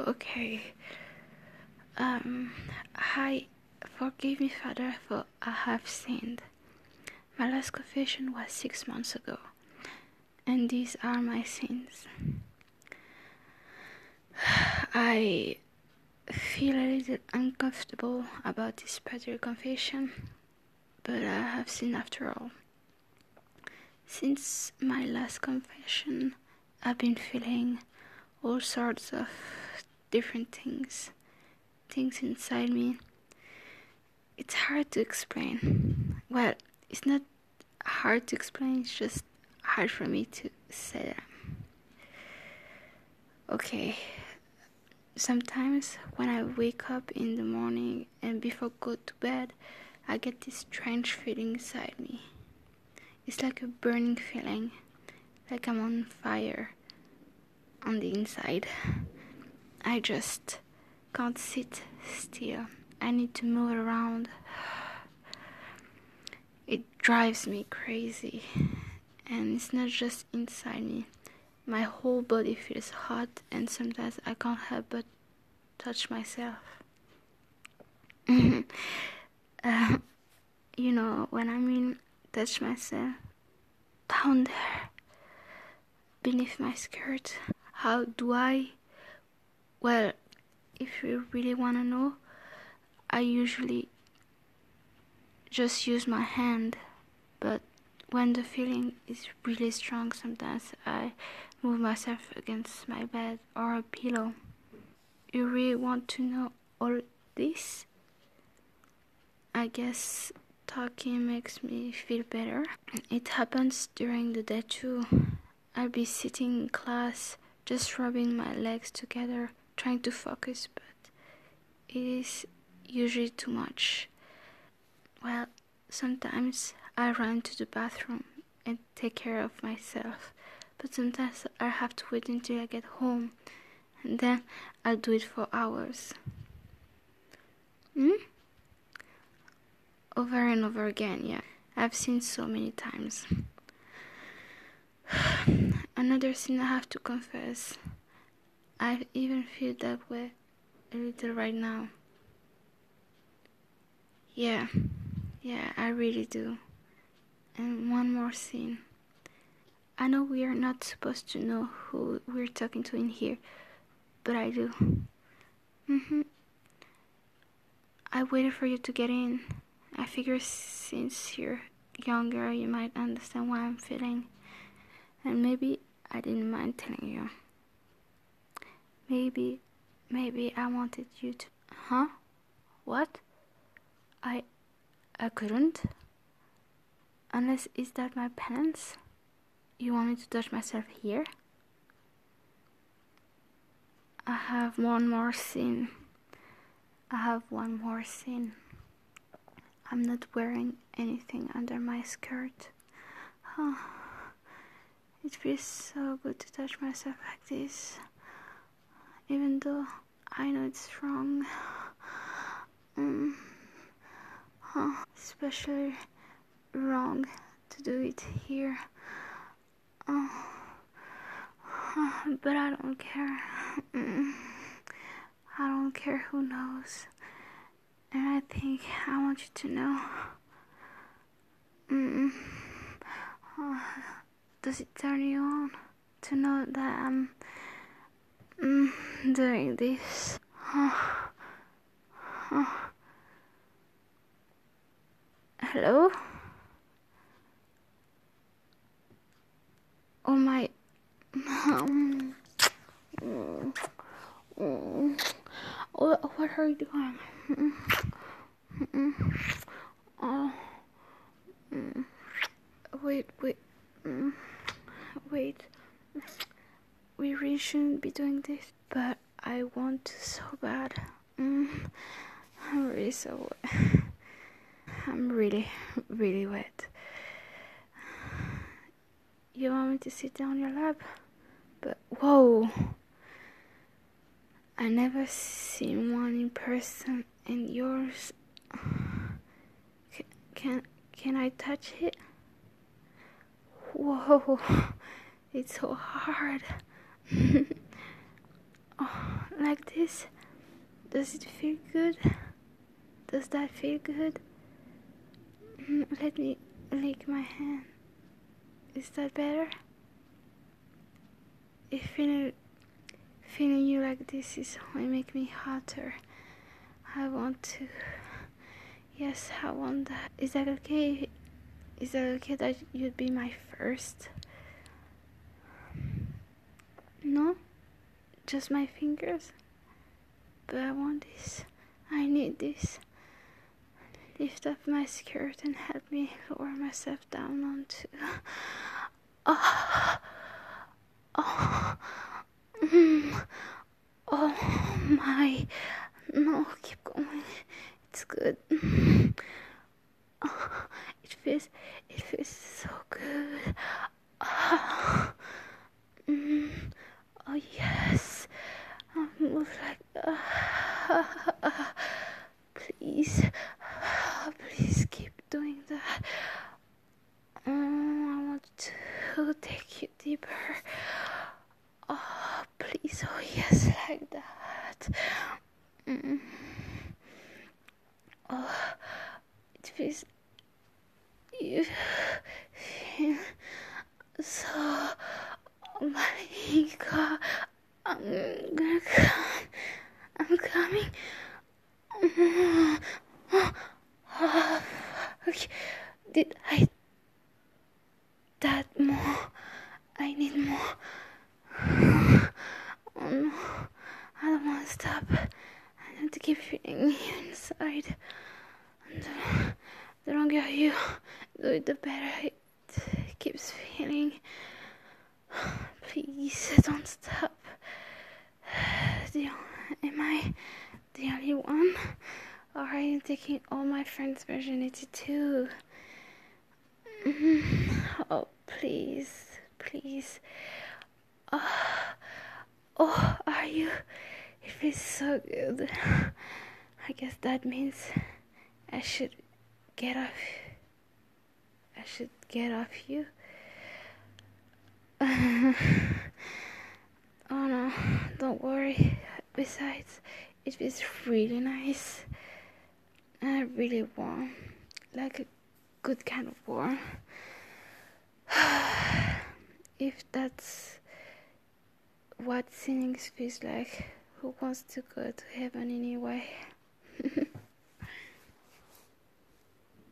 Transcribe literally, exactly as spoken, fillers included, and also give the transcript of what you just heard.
Okay. Um, Hi, forgive me, Father, for I have sinned. My last confession was six months ago, and these are my sins. I feel a little uncomfortable about this particular confession, but I have sinned after all. Since my last confession, I've been feeling all sorts of different things, things inside me. It's hard to explain. Well, it's not hard to explain, it's just hard for me to say that. Okay, sometimes when I wake up in the morning and before I go to bed, I get this strange feeling inside me. It's like a burning feeling, like I'm on fire on the inside. I just can't sit still. I need to move around. It drives me crazy, and it's not just inside me. My whole body feels hot, and sometimes I can't help but touch myself. uh, you know when I mean touch myself, down there, beneath my skirt. How do I? Well, if you really want to know, I usually just use my hand, but when the feeling is really strong, sometimes I move myself against my bed or a pillow. You really want to know all this? I guess talking makes me feel better. It happens during the day too. I'll be sitting in class, just rubbing my legs together, trying to focus, but it is usually too much. Well, sometimes I run to the bathroom and take care of myself, but sometimes I have to wait until I get home, and then I'll do it for hours. Hmm? Over and over again, yeah. I've seen so many times. Another sin I have to confess. I even feel that way a little right now. Yeah, yeah, I really do. And one more sin. I know we are not supposed to know who we're talking to in here, but I do. Mm-hmm. I waited for you to get in. I figure since you're younger, you might understand what I'm feeling. And maybe I didn't mind telling you. Maybe, maybe I wanted you to... Huh? What? I... I couldn't? Unless, is that my penance? You want me to touch myself here? I have one more sin. I have one more sin. I'm not wearing anything under my skirt. Oh, it feels so good to touch myself like this, even though I know it's wrong. Mm. Oh, especially wrong to do it here. Oh. Oh, but I don't care. Mm. I don't care who knows. And I think I want you to know. Mm. Oh, does it turn you on to know that I'm mm, doing this? Oh. Oh. Hello? Oh my... Um, mm, mm. What, what are you doing? Mm, mm, oh, mm. Wait, wait, mm, wait. We really shouldn't be doing this, but I want to so bad. Mm, I'm really so wet. I'm really, really wet. You want me to sit down on your lap? But whoa, I never seen one in person, and yours. Can can, can I touch it? Whoa, it's so hard. Oh, like this? Does it feel good? Does that feel good? Mm, let me lick my hand. Is that better? If feeling, feeling you like this is only make me hotter. I want to. Yes, I want that. Is that okay? Is that okay that you'd be my first? No? Just my fingers? But I want this. I need this. Lift up my skirt and help me lower myself down onto. Oh, oh, mm, oh my. No, keep going. It's good. Oh, it feels, it feels so good. Oh, mm, oh yes. I'll move like. Uh, please, please keep doing that. Oh, I want to take you deeper. Oh, please, oh yes, like that. Mm. Oh, it feels. You feel so. Oh my God, I'm gonna come. I'm coming. Oh, okay. Did I that more? I need more. Oh no, I don't want to stop. I need to keep feeling you inside. And the, the longer you do it, the better it keeps feeling. Please don't stop. The, am I the only one? Or are you taking all my friends' virginity too? Oh, please, please. Oh, oh, are you? It feels so good. I guess that means I should get off. I should get off you. Oh no, don't worry. Besides, it feels really nice. And really warm. Like a good kind of warm. If that's what sinning feels like, who wants to go to heaven anyway?